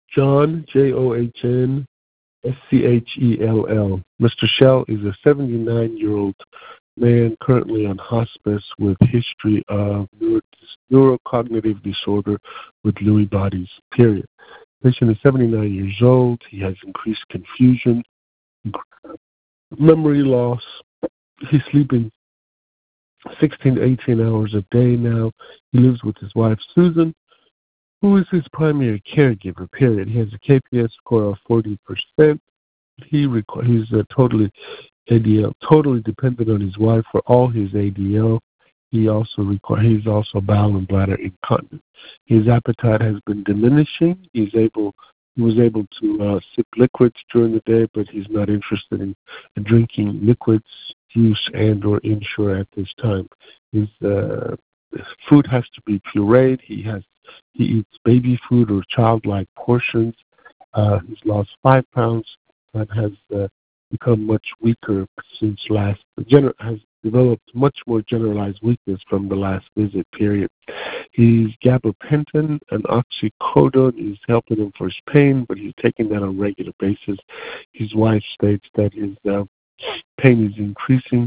John, John Schell. Mr. Schell is a 79-year-old man currently on hospice with history of neurocognitive disorder with Lewy bodies, period. Patient is 79 years old. He has increased confusion, memory loss. He's sleeping 16 to 18 hours a day now. He lives with his wife, Susan, who is his primary caregiver, period. He has a KPS score of 40%. He's totally ADL, totally dependent on his wife for all his ADL. He's also bowel and bladder incontinent. His appetite has been diminishing. He was able to sip liquids during the day, but he's not interested in drinking liquids, juice, and/or Ensure at this time. His food has to be pureed. He eats baby food or childlike portions. He's lost 5 pounds and has become much weaker since has developed much more generalized weakness from the last visit, period. His gabapentin and oxycodone is helping him for his pain, but he's taking that on a regular basis. His wife states that his pain is increasing.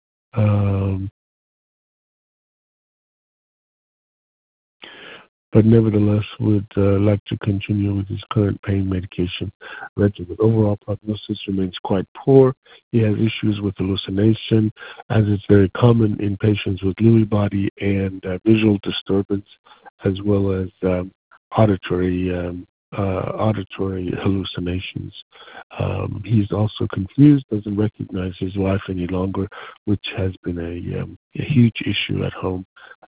But nevertheless would like to continue with his current pain medication regimen. Overall prognosis remains quite poor. He has issues with hallucination, as is very common in patients with Lewy body, and visual disturbance, as well as auditory hallucinations. He's also confused, doesn't recognize his wife any longer, which has been a huge issue at home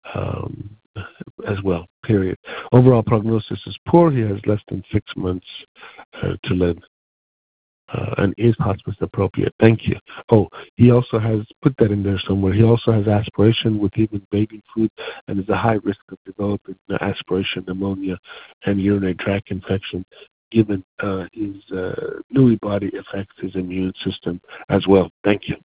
as well, period. Overall prognosis is poor. He has less than 6 months to live and is hospice appropriate. Thank you. Oh, he also has, put that in there somewhere, he also has aspiration with even baby food and is a high risk of developing aspiration pneumonia and urinary tract infection, given his Lewy body affects his immune system as well. Thank you.